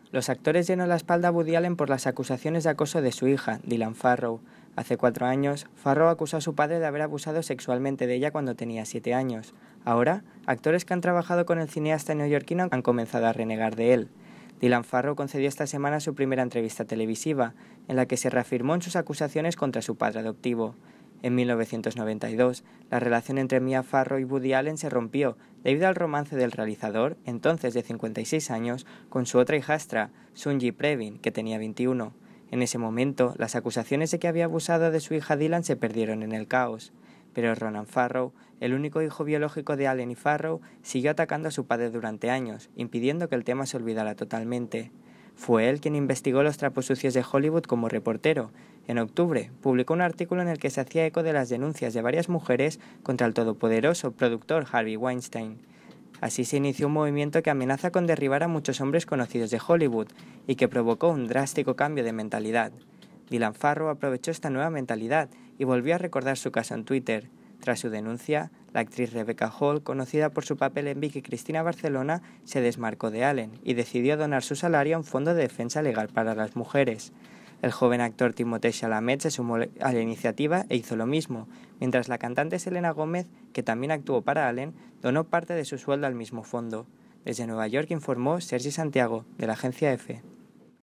Los actores llenan la espalda a Woody Allen por las acusaciones de acoso de su hija, Dylan Farrow. Hace 4 años, Farrow acusó a su padre de haber abusado sexualmente de ella cuando tenía 7 años. Ahora, actores que han trabajado con el cineasta neoyorquino han comenzado a renegar de él. Dylan Farrow concedió esta semana su primera entrevista televisiva, en la que se reafirmó en sus acusaciones contra su padre adoptivo. En 1992, la relación entre Mia Farrow y Woody Allen se rompió debido al romance del realizador, entonces de 56 años, con su otra hijastra, Sunji Previn, que tenía 21. En ese momento, las acusaciones de que había abusado de su hija Dylan se perdieron en el caos. Pero Ronan Farrow, el único hijo biológico de Allen y Farrow, siguió atacando a su padre durante años, impidiendo que el tema se olvidara totalmente. Fue él quien investigó los trapos sucios de Hollywood como reportero. En octubre, publicó un artículo en el que se hacía eco de las denuncias de varias mujeres contra el todopoderoso productor Harvey Weinstein. Así se inició un movimiento que amenaza con derribar a muchos hombres conocidos de Hollywood y que provocó un drástico cambio de mentalidad. Dylan Farrow aprovechó esta nueva mentalidad y volvió a recordar su caso en Twitter. Tras su denuncia, la actriz Rebecca Hall, conocida por su papel en Vicky Cristina Barcelona, se desmarcó de Allen y decidió donar su salario a un fondo de defensa legal para las mujeres. El joven actor Timothée Chalamet se sumó a la iniciativa e hizo lo mismo, mientras la cantante Selena Gómez, que también actuó para Allen, donó parte de su sueldo al mismo fondo. Desde Nueva York informó Sergi Santiago, de la agencia EFE.